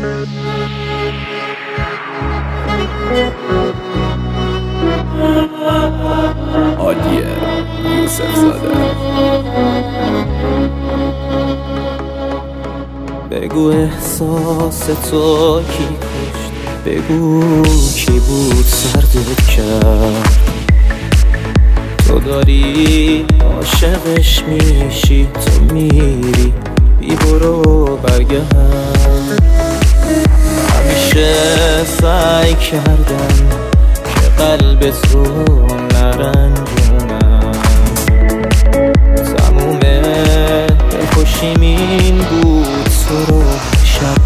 عالیه یوسف زاده. بگو احساس تو کی کشت، بگو کی بود سردت کرد. تو داری عاشقش میشی، تو میری بی برو برگرد. همیشه سعی کردم که قلب تو نرنجونم، تموم خوشیم این بود تو رو شب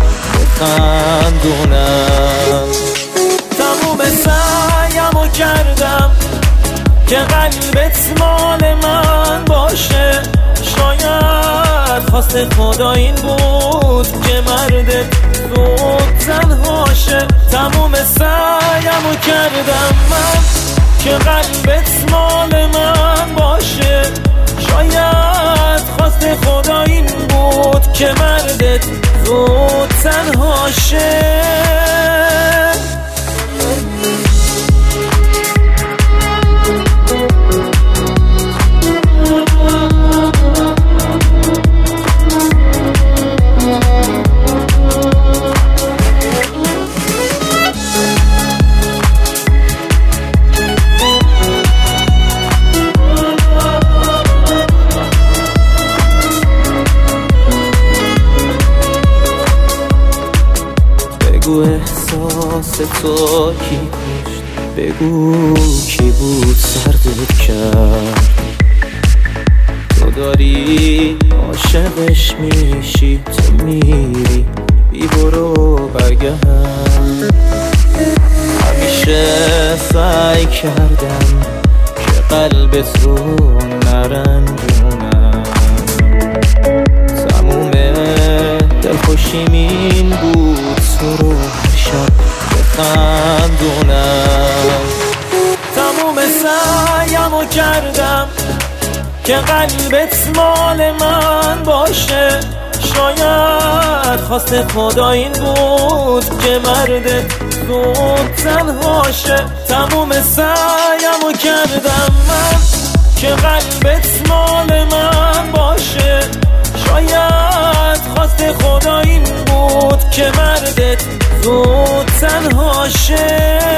بخندونم. تموم سعیمو کردم که قلبت مال من باشه، شاید خواست خدا این بود که مردت زود تنهاشه. تموم سعیمو کردم من که قلبت مال من باشه، شاید خواست خدا این بود که مردت زود تنهاشه. بگو احساس تو کی کشت، بگو کی بود سردت کرد. تو داری عاشقش میشی، تو میری بی برو برگرد. همیشه سعی کردم که قلبت رو نرنجونم، تموم دلخوشیم این بود تو رو هر شب بخندونم. تموم سعیمو کردم که قلبت مال من باشه، شاید خواست خدا این بود که مردت زود تنهاشه. تموم سعیمو کردم من که قلبت مال من باشه، شاید خواست خدا این بود که مردت زود تنهاشه.